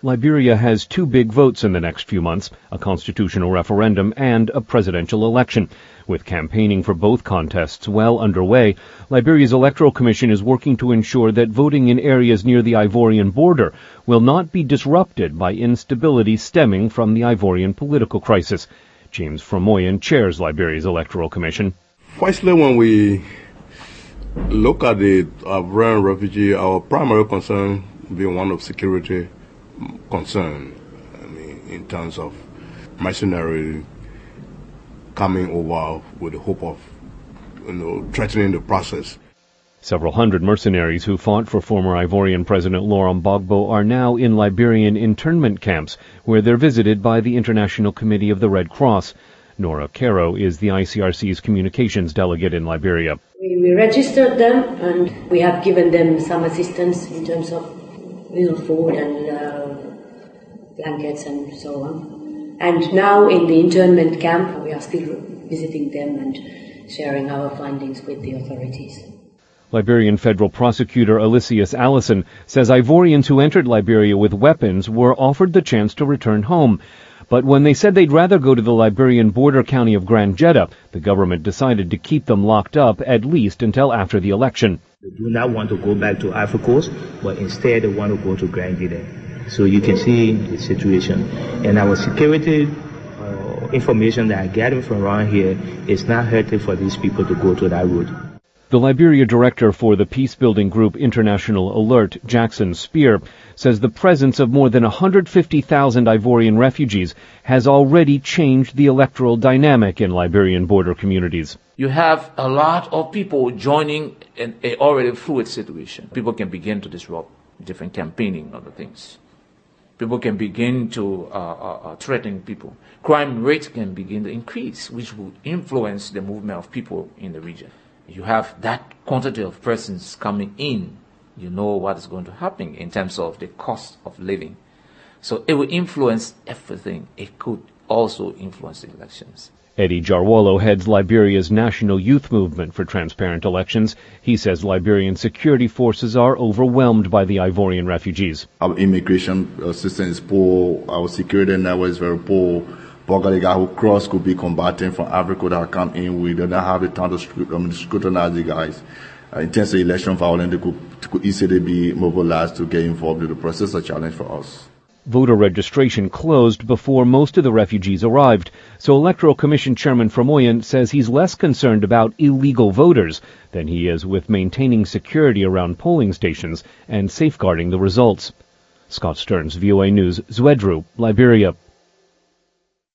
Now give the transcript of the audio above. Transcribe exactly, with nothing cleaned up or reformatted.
Liberia has two big votes in the next few months, a constitutional referendum and a presidential election. With campaigning for both contests well underway, Liberia's Electoral Commission is working to ensure that voting in areas near the Ivorian border will not be disrupted by instability stemming from the Ivorian political crisis. James Fromoyan chairs Liberia's Electoral Commission. Firstly, when we look at the Ivorian refugee, our primary concern being one of security concern. I mean, in terms of mercenary coming over with the hope of, you know, threatening the process. Several hundred mercenaries who fought for former Ivorian President Laurent Gbagbo are now in Liberian internment camps, where they're visited by the International Committee of the Red Cross. Nora Caro is the I C R C's communications delegate in Liberia. We, we registered them and we have given them some assistance in terms of little food and uh, blankets and so on. And now in the internment camp, we are still visiting them and sharing our findings with the authorities. Liberian federal prosecutor Alicius Allison says Ivorians who entered Liberia with weapons were offered the chance to return home. But when they said they'd rather go to the Liberian border county of Grand Jeddah, the government decided to keep them locked up at least until after the election. They do not want to go back to Ivory Coast, but instead they want to go to Grand Jeddah. So you can see the situation. And our security uh, information that I gathered from around here is not hurting for these people to go to that route. The Liberia director for the peace-building group International Alert, Jackson Spear, says the presence of more than one hundred fifty thousand Ivorian refugees has already changed the electoral dynamic in Liberian border communities. You have a lot of people joining in a already fluid situation. People can begin to disrupt different campaigning other things. People can begin to uh, uh, threaten people. Crime rate can begin to increase, which will influence the movement of people in the region. You have that quantity of persons coming in, you know what is going to happen in terms of the cost of living. So it will influence everything. It could also influence the elections. Eddie Jarwolo heads Liberia's National Youth Movement for Transparent Elections. He says Liberian security forces are overwhelmed by the Ivorian refugees. Our immigration system is poor. Our security network is very poor. Because the guy who cross could be combating from Africa that come in. We do not have the time to scrutinize the guys. Uh, in terms of election violence, they could, could easily be mobilized to get involved in the process. A challenge for us. Voter registration closed before most of the refugees arrived, so Electoral Commission Chairman Fromoyan says he's less concerned about illegal voters than he is with maintaining security around polling stations and safeguarding the results. Scott Stearns, V O A News, Zwedru, Liberia.